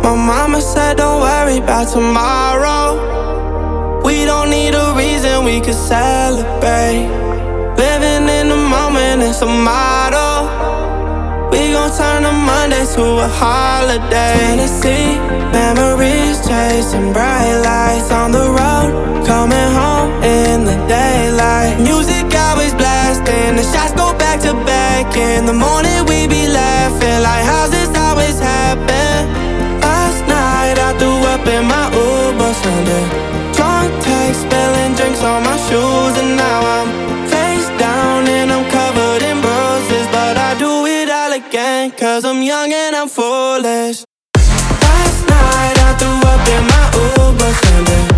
My mama said don't worry about tomorrow. We don't need a reason, we could celebrate. Living in the moment, it's a motto. We gon' turn a Monday to a holiday. Tennessee, memories chasing bright lights on the road, coming home in the daylight. Music always blasting, the shots go back to back. In the morning we be laughing like how's this always happen? Last night I threw up in my Uber Sunday. Drunk text, spilling drinks on my shoes, and now I'm face down and I'm covered in bruises. But I do it all again, cause I'm young and I'm foolish. Last night I threw up in my Uber Sunday.